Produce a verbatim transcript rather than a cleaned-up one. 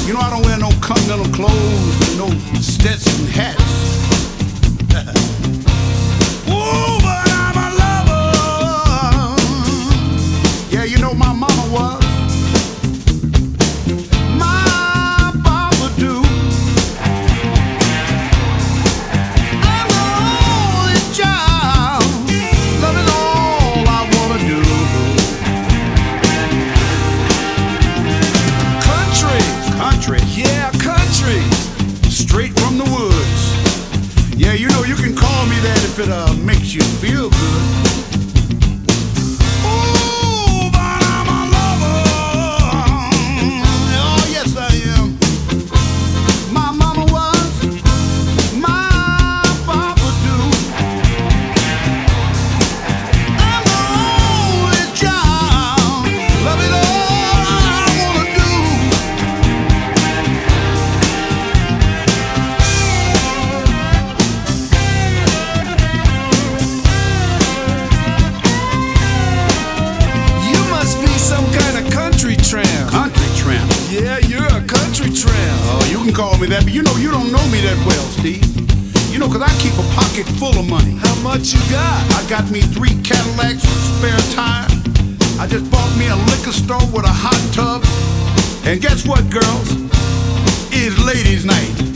You know I don't wear no continental clothes and no Stetson hats. Ooh, but I'm a lover. Yeah, you know my mama was. My papa do. I'm the only child, loving all I wanna do. Country, Country, yeah, country. straight from the woods. Yeah, you know you can call me that if it uh, makes you feel good. Ooh, but I'm a lover. Oh, yes I am. My mama was, my papa do. I'm the only child, loving all I wanna do. You must be some kind of country tramp. Country tramp. Yeah, you're a country tramp. Oh, you can call me that, but you know you don't know me that well, Steve. You know, 'cause I keep a pocket full of money. How much you got? I got me three Cadillacs with spare tire. I just bought me a liquor store with a hot tub. And guess what, girls? It's ladies' night.